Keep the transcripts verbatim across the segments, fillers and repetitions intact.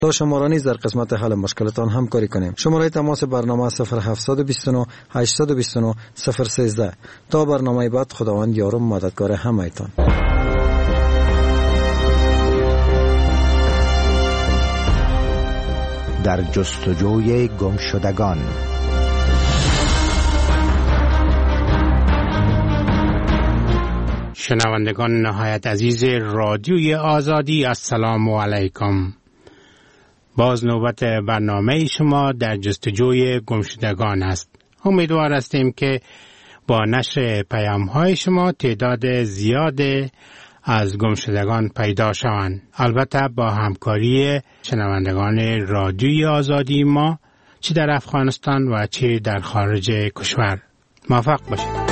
تا شما را نیز در قسمت حل مشکلتان همکاری کنیم. شماره تماس برنامه صفر هفت دو نه هشت دو نه صفر یک سه. تا برنامه بعد، خداوند یار و مددگار همه‌تان. در جستجوی گمشدگان. شنوندگان نهایت عزیز رادیوی آزادی، السلام علیکم. باز نوبت برنامه شما در جستجوی گمشدگان است. امیدوار هستیم که با نشر پیام های شما تعداد زیاد از گمشدگان پیدا شوند. البته با همکاری شنوندگان رادیوی آزادی ما، چه در افغانستان و چه در خارج کشور. موفق باشید.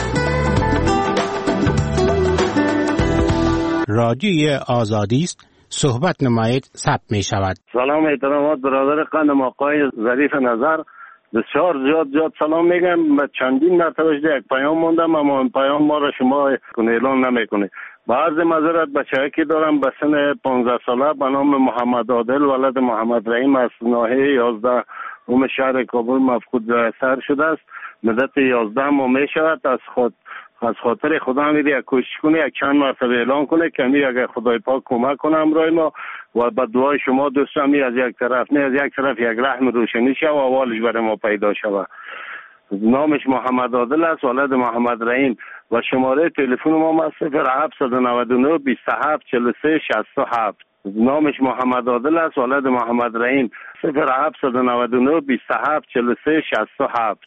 رادیوی آزادی است، صحبت نمایید ثبت می شود. سلام احترامات برادر قندم آقای ظریف نظر، بسیار زیاد زیاد سلام میگم. من چندین مرتبه یک پیام موندم اما این پیام ما را شما اعلان نمیکنه. با عرض معذرت، بچه‌ای که دارم به سن پانزده ساله به نام محمد عادل ولد محمد رحیم از ناحیه یازده اوم شهر کابل مفقود سر شده است. مدت یازده ماه می شود. از خود از خاطر خدا میری یک کوشش کنه، یک چند مرتبه اعلان کنه که می اگر خدای پاک کمک کنه امرای ما و با دعای شما دوستان می از یک طرف نه از یک طرف یک رحم روشنی شه و اولش برای ما پیدا شود. نامش محمد عادل است ولد محمد رحیم و شماره تلفن ما صفر هفت نه نه بیست و هفت چهل و سه شصت و هفت. نامش محمد عادل است ولد محمد رحیم صفر هفت نه نه بیست و هفت چهل و سه شصت و هفت.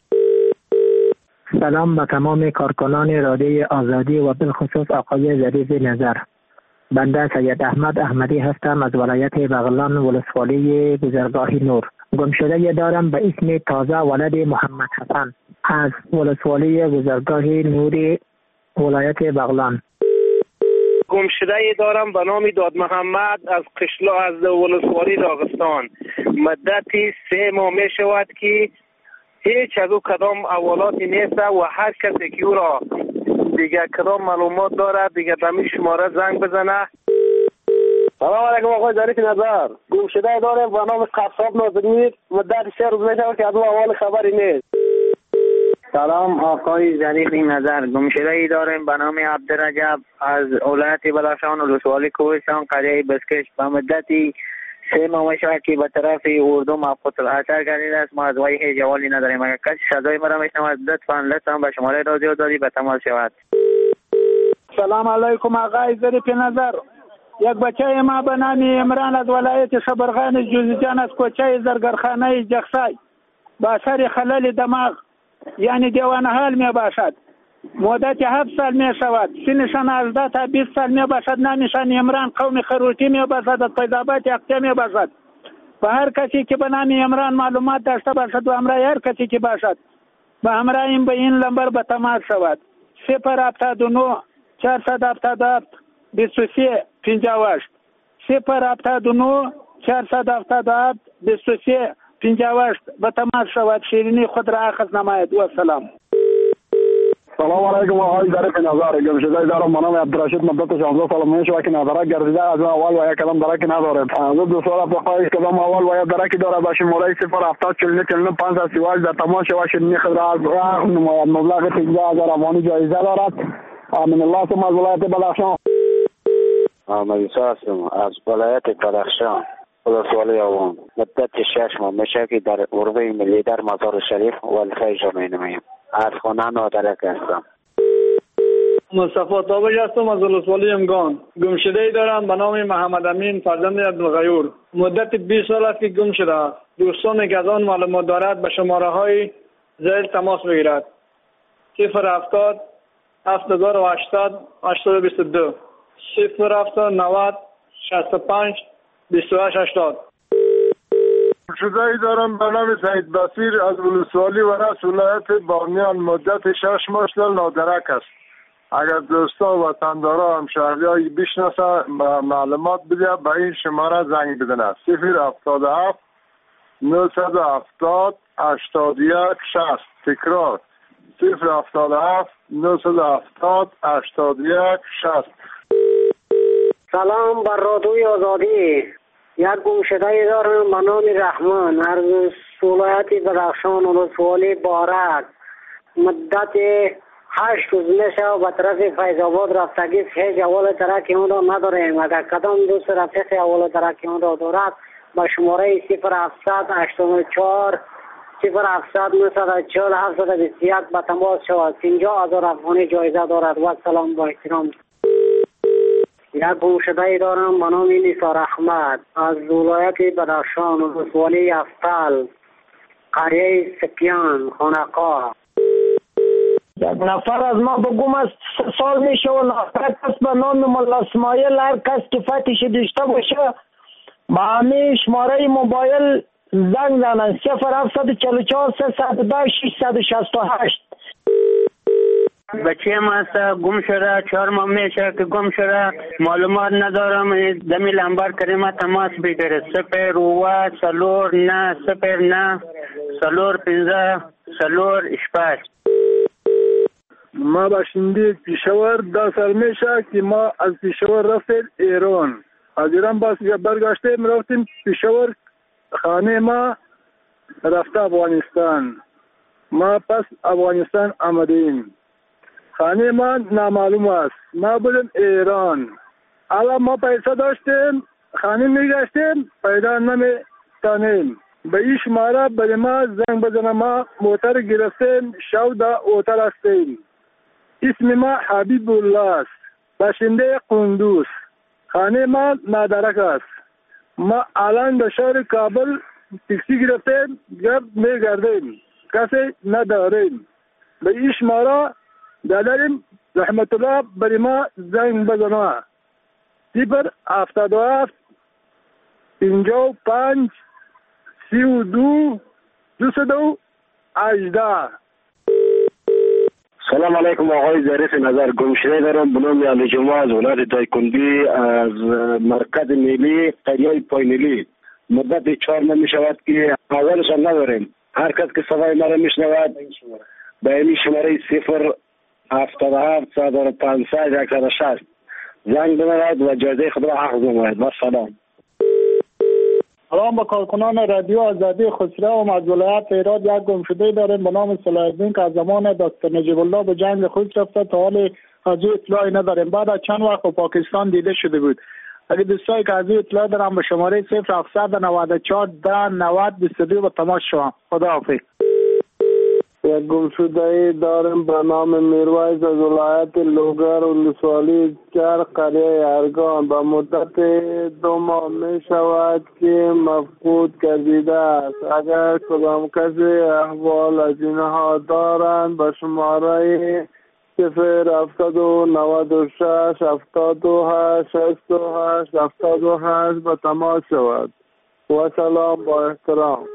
سلام به تمام کارکنان رادیوی آزادی و بالخصوص آقای ظریف نظر. بنده سید احمد احمدی هستم از ولایت بغلان ولسوالی گذرگاه نور. گمشده دارم به اسم تازه ولد محمد حسن از ولسوالی گذرگاه نور ولایت بغلان. گمشده دارم به نام داد محمد از قشلا از ولسوالی داغستان. مدتی سه ماه می شود که هیچ از او کدام اولاتی نیست و هر کسی که او را دیگه کدام معلومات دارد دیگه دمی شماره زنگ بزنه. سلام علیکم آقای ظریف نظر. گمشده دارم به نام قصاب نازنین. مدت سه روز می شود که از او اول خبری نیست. سلام آقای ظریف نظر. گمشده دارم به نام عبدالرجب از ولایت بدخشان ولسوالی کوهستان قریه بسکش. به مدتی سه ماه شود که به طرف اردو مبخوت الحشر گردیده است. ما از وی هیچ جوالی نداریم. اگر کسی صدای مرا میشنود لطفا لطفا به شماره رادیو دادی به تماس شود. سلام علیکم آقای ظریف نظر. یک بچه ما به نام عمران از ولایت شبرغان جوزجان از کوچه زرگرخانه جخسای با اثر خلل دماغ یعنی دیوانه حال می باشد. مدت هفت سال می شود. سنشان از تا بیست سال می باشد. نامشان عمران قوم خروتی می باشد. از فیضاباد یقطه می باشد. و هر کسی که به نام عمران معلومات داشته باشد و همراه هر کسی که باشد و همراه این به این لمبر به تماس شود. صفر هفتاد و نه چهارصد هفتاد و هفت بیست و سه پنجاه و هشت. صفر هفتاد و نه چهارصد هفتاد و هفت بیست و سه پنجاه و هشت به تماس شود. شیرینی خود را اخذ نماید. و سلام. سلام علیکم آقای ظریف نظر. گمشده دارم به نام عبدالرشید. مدت شانزده سال می شود که ندارک گردیده. از اول و یک کدام درکی ندارد. از دو سال بخواهید کدام اول و یک درکی دارد. به شماره صفر هفتاد چهل و نه چهل و نه پانصد و سی و هشت در تماس شود. شیرینی خود را از مبلغ سیزده هزار افغانی جایزه دارد. من الله ثم از ولایت بدخشان. احمد عیسی هستم از ولایت بدخشان ولسوالی آوان. مدت شش ماه می شود که در عربه ملی در مزار شریف وظیفه اجرا می نمایم. از خانه نادرک هستم. مصطفی تابج هستم از ولسوالی امگان. گمشده ای دارم به نام محمد امین فرزند عبدالغیور. مدت بیست سال است که گم شده است. دوستانی که از آن معلومات دارد به شماره های ذیل تماس بگیرد. صفر هفتاد هفت هزار و هشتاد هشتاد و بیست و دو صفر هفتاد نود شصت و پنج بیست و هشت هشتاد. گمشده دارم به نام سعید بصیر از ولسوالی و رأس ولایت بامیان. مدت شش ماه نادرک است. اگر دوستا و وطندارا همشهریایی بشناسه معلومات بده به این شماره زنگ بدنه. صفر هفتاد و هفت نهصد و هفتاد هشتاد و یک شصت. تکرار صفر هفتاد و هفت نهصد و هفتاد هشتاد و یک شصت. سلام بر رادیوی آزادی. یک گمشده دارم به نام رحمان از ولایت بدخشان ولسوالی بارک. مدت هشت روز میشه و به طرف فیض آباد رفتگی هیچ اول ترک اون را نداریم. اگر کدام دوست رفیق اول ترک اون را دارد به شماره صفر هفتصد هشتاد و چهار صفر هفتصد نهصد و چهل هفتصد و بیست و یک به تماس شود. پنجاه هزار افغانی جایزه دارد. و سلام با احترام. یک گمشده دارم به نام نثار احمد از ولایت بدخشان ولسوالی افتال قریه سپیان خانقاه. یک نفر از ما به گم است سال میشه و نفر کس به نام ملا اسماعیل هر کس که فتش داشته باشه با همه شماره موبایل زنگ زنن صفر هفتصد چهل و چهار سیصد و ده ششصد و شصت و هشت. بچه ما است گم شده چهار ماه میشه که گم شده معلومات ندارم. دمی لنبر کریم تماس بگیره صفر و سلور نه صفر نه سلور پنزه سلور اشپاش. ما باشنده پیشور ده سال میشه که ما از پیشور رفتیم ایران. از ایران باز برگشتیم رفتیم پیشور خانه ما رفته افغانستان. ما پس افغانستان آمدیم. خانه ما نامعلوم است. ما بودیم ایران. الان ما پیسه داشتیم خانه میگشتیم پیدا نمیتانیم. به این شماره برای ما زنگ بزنه. ما موتر گرفتیم شو دا اوتر هستیم. اسم ما حبیب الله است. باشنده قندوز. خانه ما مدرک است. ما الان به شهر کابل تاکسی گرفتیم گرد میگردیم کسی نداریم. به این شماره داداریم رحمت الله برای ما زنگ بزنه. صفر هفتاد و هفت پنجاه و پنج سی و دو دوصد و هجده. سلام علیکم آقای ظریف نظر. گمشده دارم به نام علی جمعه از ولایت دایکنډي از مرکز ملی قریه پایینلی. مدت چهار ماه می شود که اولش نداریم. هر کس که صدای مرا میشنود به این شماره صفر هفتاد و هفت صد و پانصد یکصد و شصت زنگ بزند و جایزه خود را حق بماند. با سلام. سلام به کارکنان رادیو آزادی خسرو و از ولایت هرات. یک گمشده داریم به نام صلاح الدین که از زمان دکتر نجیب الله به جنگ خود رفته تا حال از او اطلاعی نداریم. بعد از چند وقت پاکستان دیده شده بود. اگه دوستایی که از او اطلاع دارم به شماره صفر هفتصد نود و چهار ده نود بیست و دو به تماس شوم. خدا حافظ. یک گمشده دارم به نام میرویس از ولایت لوگر ولسوالی چار قریه ارگان. به مدت دو ماه می شود که مفقود گردیده است. اگر کدام کسی احوال از اینها دارند به شماره صفر هفتاد و نود و شش هفتاد و هشت شصت و هشت هفتاد و هشت به تماس شود. و سلام با احترام.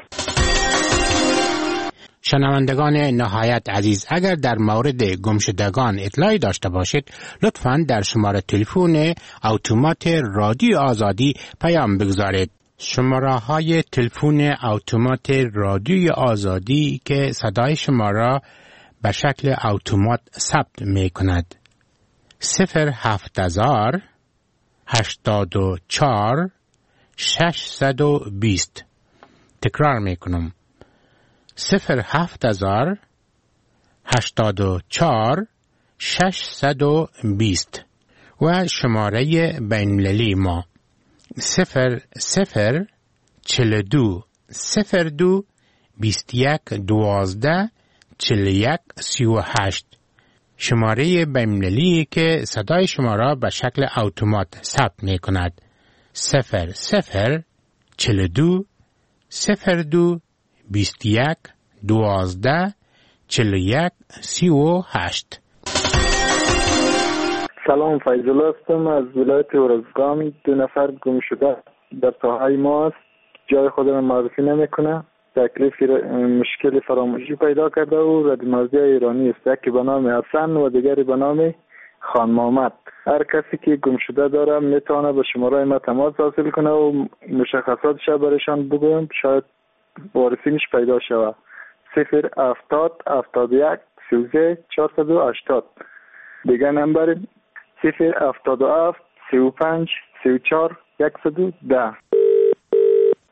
شنوندگان نهایت عزیز، اگر در مورد گمشدگان اطلاعی داشته باشید لطفاً در شماره تلفن اتومات رادیو آزادی پیام بگذارید. شماره های تلفن اتومات رادیو آزادی که صدای شما را به شکل اتومات ثبت می کند: صفر هفت هزار هشتاد و چهار ششصد و بیست. تکرار می کنم: صفر هفت هزار هشتاد و چهار ششصد و بیست. و شماره بین‌المللی ما صفر صفر چهل و دو صفر دو بیست و یک دوازده چهل و یک سی و هشت. شماره بین‌المللی که صدای شما را به شکل اتومات ثبت می کند: صفر صفر چهل و دو صفر دو بیست و یک دوازده چهل و یک سی و هشت. سلام، فیض الله هستم از ولایت ارزگان. دو نفر گم شده در ساحه ماست. جای خود را معرفی نمیکنه. تکلیف مشکل فراموشی پیدا کرده و ردمرزی ایرانی است. یکی به نام حسن و دیگری به نام خان محمد. هر کسی که گم شده داره میتونه به شماره ما تماس حاصل کنه و مشخصاتش برایشان بگویم، شاید وارثینش پیدا شود. صفر هفتاد هفتاد و یک سی و سه چهارصد و هشتاد. دیگه نمبر صفر هفتاد و هفت سی و پنج سی و چهار یکصد و ده.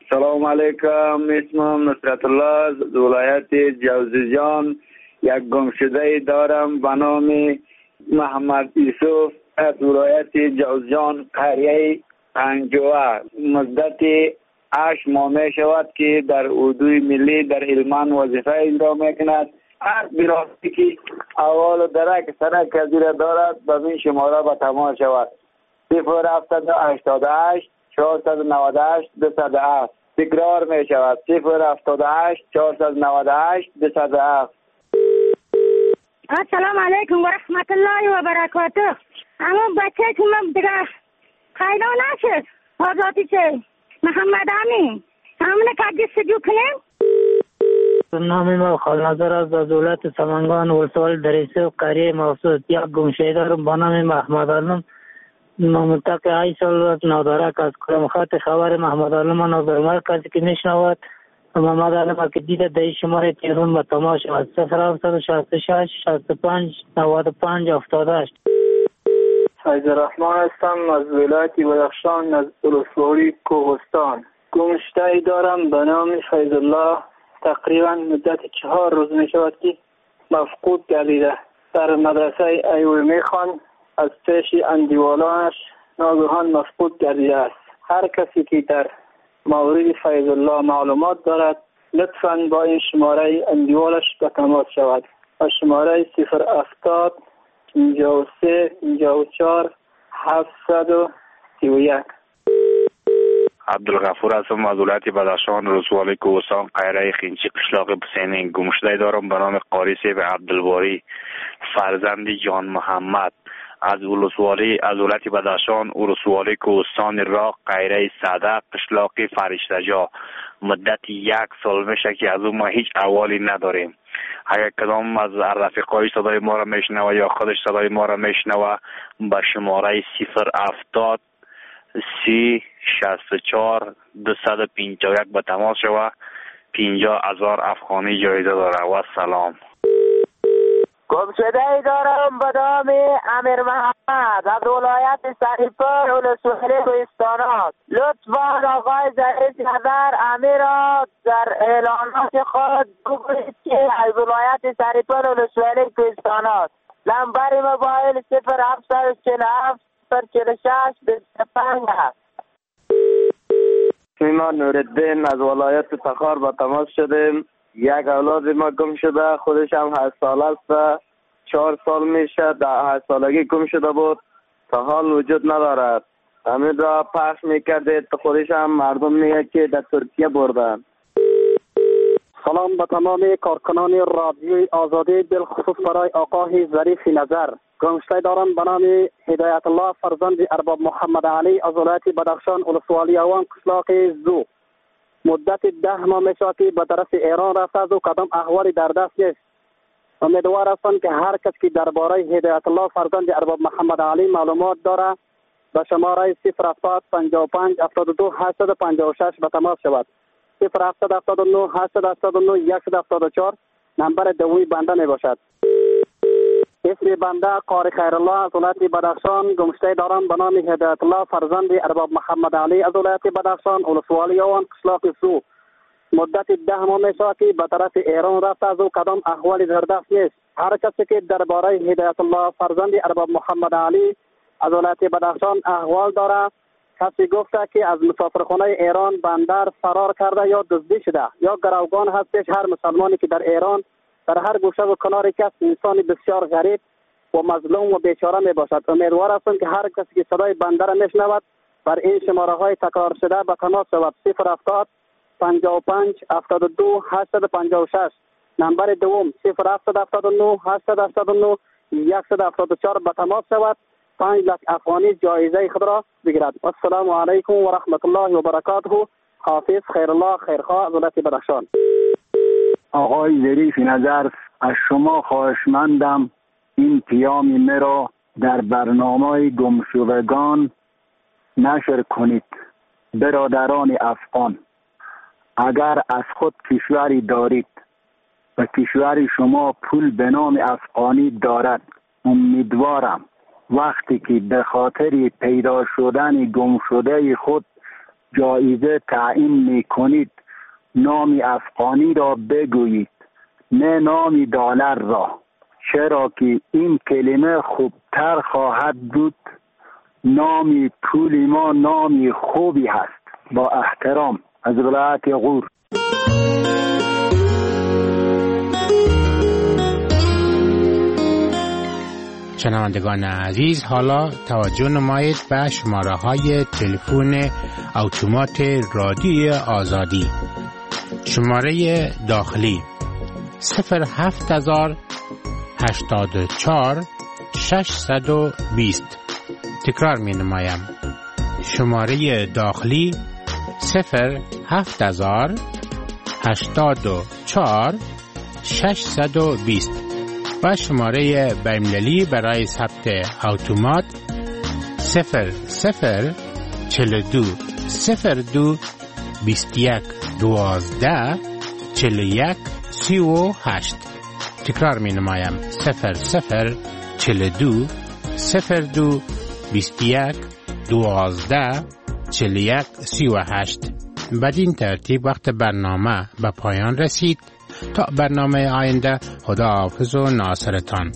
سلام علیکم. اسمم نصرت الله از ولایت جوزجان. یک گمشده دارم به نام محمد یوسف از ولایت جوزجان قریه پنجوه. مدت هشت ماه می شود که در اردوی ملی در علمان وظیفه اجرا میکند. هر برادری که اول و درک سنک کزیر دارد به این شماره به تماس شود. صفر هفتاد و هشتاد و هشت چهارصد و نود و هشت دویست و هفت. تکرار می شود. صفر هفتاد و هشت چهارصد و نود و هشت دویست و هفت. السلام علیکم و رحمت الله و برکاته. اما بچه که من دیگه خیلی نشد آزادی چه محمد امین همونه که سجو کنیم. نام ما خالنظر از دولت سمنگان ولسوالی دریسه و قریه مخصوص. یک گمشده دارم با نام محمد علم. ممتق ای سال نادارک از کلم خط خبر محمد علم نادرمار کسی که میشنود محمد علم که دیده در شماره تیرون به تماس شود. صفر هفتصد و شصت و شش شصت و پنج نود و پنج هفتاد و هشت. فیض الرحمن هستم از ولایت بدخشان از ولسوالی کوهستان. گمشده دارم به نام فیض الله. تقریبا مدت چهار روز می شود که مفقود گردیده. در مدرسه ایوه میخوان از پیش اندیوالانش ناگهان مفقود گردیده است. هر کسی که در مورد فیض الله معلومات دارد لطفاً با این شماره اندیوالش به تماس شود. و شماره صفر هفتاد پنجاه و سه پنجاه و چهار هفتصد و سی و یک. عبدالغفور هستم از ولایت بدخشان ولسوالی کوهستان قریه خینچی قشلاق بسینین. گمشده دارم به نام قاری سیب عبدالباری فرزند جان محمد از ولسوالی از ولایت بدخشان ولسوالی کوهستان راق قریه صدق قشلاق فرشته‌جا. مدت یک سال میشه که از اون ما هیچ احوالی نداریم. اگر کدام از رفیقای صدای ما را میشنوه یا خودش صدای ما را میشنوه به شماره صفر هفتاد سی شصت و چهار دویست و پنجاه و یک به تماس شوه. پنجاه هزار افغانی جایزه داره. و سلام. گمشده ای دارم به نام امیر محمد از ولایت سریپور ولسوالی کوهستانات. لطفا آقای ظریف نظر امیر را در اعلانات خود بگویید که از ولایت سریپور ولسوالی کوهستانات. نمبر موبایل صفر هفتصد و چهل و هفت صفر چهل و شش بیست و پنج است. ما نوردین از ولایت تخار با تماس شدیم. یک اولاد ما گم شده، خودش هم هشت ساله است. چهار سال میشه در هشت سالگی گم شده بود، تا حال وجود ندارد. همین را پخش میکردید، خودش هم مردم میگه که در ترکیه بردن. سلام به تمام کارکنان رادیوی آزادی، بالخصوص برای آقای ظریف نظر. گمشده دارم به نام هدایت الله فرزند ارباب محمد علی از ولایت بدخشان ولسوالی اوان قشلاق زو. مدت ده ماه میشه که به طرف ایران رفته از او کدام احوالی در دست نیست. امیدوار هستم که هر کس که درباره هدایت الله فرزند ارباب محمد علی معلومات داره به شماره صفر هفتاد پنجاه و پنج هفتاد و دو هشتصد و پنجاه و شش به تماس شود. صفر هفتاد هفتاد و نه هشتصد و هفتاد و نه صد و هفتاد و چهار نمبر دومی بنده می باشد. اسم بنده قاری خیرالله از ولایت بدخشان. گمشده دارم به نام هدایت الله فرزند ارباب محمد علی از ولایت بدخشان ولسوالی اوان قشلاق زو. مدت ده ماه میشه که به طرف ایران رفته از او کدام احوالی در دست نیست. هر کسی که درباره هدایت الله فرزند ارباب محمد علی از ولایت بدخشان احوال داره، کسی گفته که از مسافرخانه ایران بندر فرار کرده یا دزدی شده یا گروگان هستش. هر مسلمانی که در ایران در هر گوشه و کناری کس انسانی بسیار غریب و مظلوم و بیچاره می باشد. امیدوار هستم که هر کسی که صدای بنده را میشنود بر این شماره های تکرار شده به تماس شود. صفر هفتاد پنجاه و پنج هفتاد و دو هشتصد و پنجاه و شش نمبر دوم صفر هفتاد هفتاد و نه هشتصد و هفتاد و نه صد و هفتاد و چهار به تماس شود. پنج لک افغانی جایزه خود را بگیرد. السلام علیکم و رحمت الله و برکاته. حافظ خیرالله خیرخواه از ولایت بدخشان. آقای ظریف نظر، از شما خواهشمندم این پیام مرا در برنامه گمشدگان نشر کنید. برادران افغان، اگر از خود کشوری دارید و کشور شما پول به نام افغانی دارد، امیدوارم وقتی که به خاطر پیدا شدن گم شده خود جایزه تعیین می کنید نام افغانی را بگویید نه نام دلار را، چرا که این کلمه خوبتر خواهد بود. نام پول ما نام خوبی هست. با احترام از ولایت غور. شنوندگان عزیز، حالا توجه نمایید به شماره های تلفن اتومات رادیوی آزادی. شماره داخلی صفر هفت هزار هشتاد و چهار ششصد و بیست. تکرار می نمایم. شماره داخلی صفر هفت هزار هشتاد و چهار ششصد و بیست و شماره بین‌المللی برای ثبت اتومات صفر صفر چهل و دو صفر دو بیست و یک دوازده چهل و یک سی و هشت. تکرار می نمایم. صفر صفر چهل و دو صفر دو بیست و یک دوازده چهل و یک سی و هشت. بدین ترتیب وقت برنامه به پایان رسید. تا برنامه آینده، خداحافظ و ناصرتان.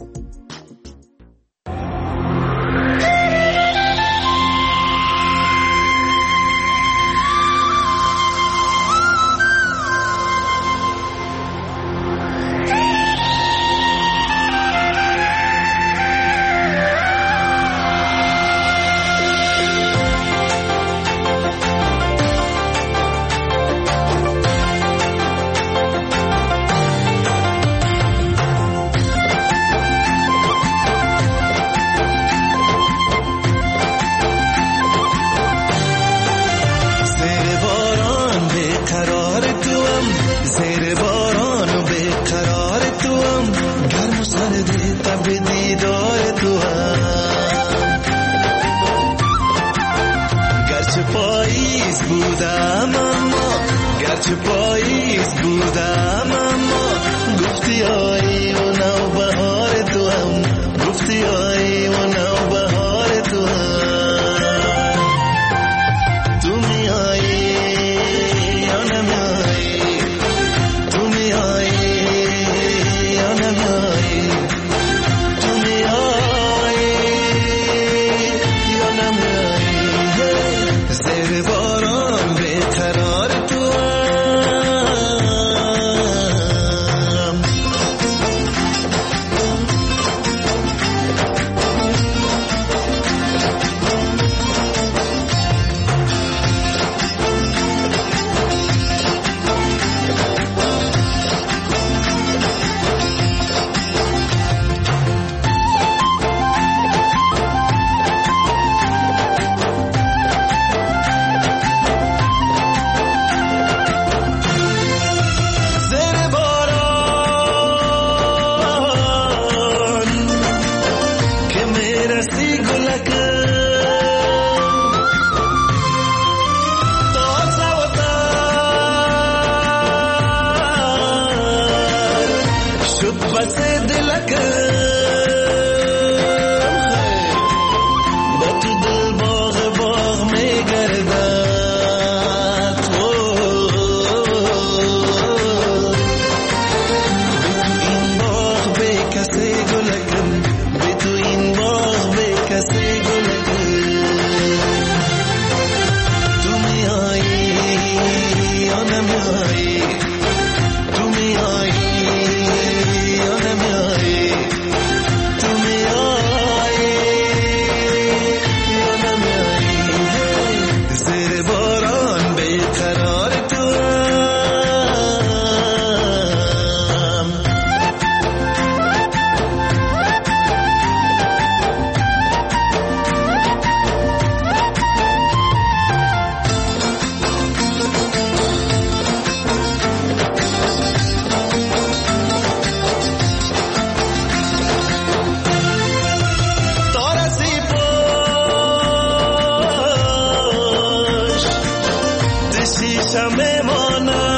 شمع مانم